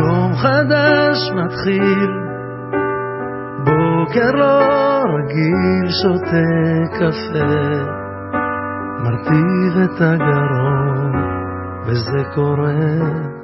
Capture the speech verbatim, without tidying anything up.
יום חדש מתחיל, בוקר לא רגיל, שותה קפה, מרטיב את הגרון, וזה קורה